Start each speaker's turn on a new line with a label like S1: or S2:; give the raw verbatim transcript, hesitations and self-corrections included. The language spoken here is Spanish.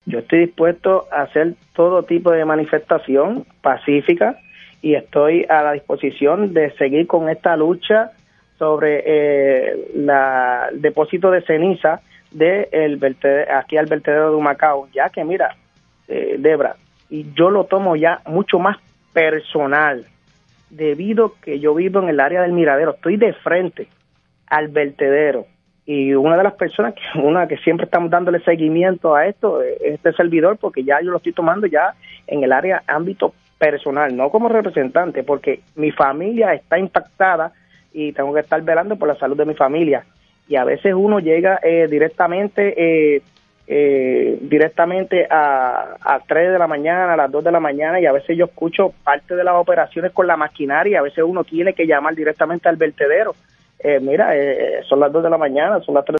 S1: Yo estoy dispuesto a hacer todo tipo de manifestación pacífica y estoy a la disposición de seguir con esta lucha sobre eh, la, el depósito de ceniza de el vertedero, aquí al vertedero de Humacao, ya que mira, eh, Debra, y yo lo tomo ya mucho más personal, debido que yo vivo en el área del Miradero, estoy de frente al vertedero, y una de las personas, que una que siempre estamos dándole seguimiento a esto, es este servidor, porque ya yo lo estoy tomando ya en el área ámbito personal, no como representante, porque mi familia está impactada y tengo que estar velando por la salud de mi familia, y a veces uno llega eh, directamente eh, eh, directamente a, a tres de la mañana, a las dos de la mañana, y a veces yo escucho parte de las operaciones con la maquinaria, y a veces uno tiene que llamar directamente al vertedero. Eh, mira, eh, son las dos de la mañana, son las tres